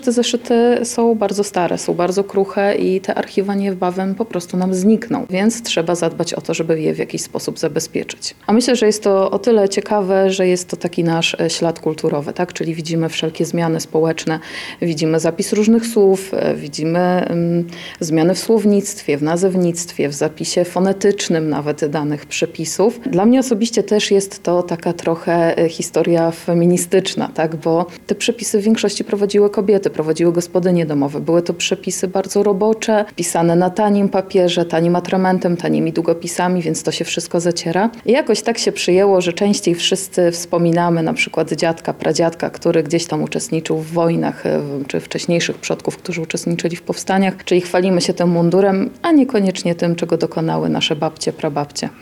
Te zeszyty są bardzo stare, są bardzo kruche i te archiwa niebawem po prostu nam znikną, więc trzeba zadbać o to, żeby je w jakiś sposób zabezpieczyć. A myślę, że jest to o tyle ciekawe, że jest to taki nasz ślad kulturowy, tak? Czyli widzimy wszelkie zmiany społeczne, widzimy zapis różnych słów, widzimy zmiany w słownictwie, w nazewnictwie, w zapisie fonetycznym nawet danych przepisów. Dla mnie osobiście też jest to taka trochę historia feministyczna, tak? Bo te przepisy w większości prowadziły kobiety, prowadziły gospodynie domowe. Były to przepisy bardzo robocze, pisane na tanim papierze, tanim atramentem, tanimi długopisami, więc to się wszystko zaciera. I jakoś tak się przyjęło, że częściej wszyscy wspominamy na przykład dziadka, pradziadka, który gdzieś tam uczestniczył w wojnach, czy wcześniejszych przodków, którzy uczestniczyli w powstaniach, czyli chwalimy się tym mundurem, a niekoniecznie tym, czego dokonały nasze babcie, prababcie.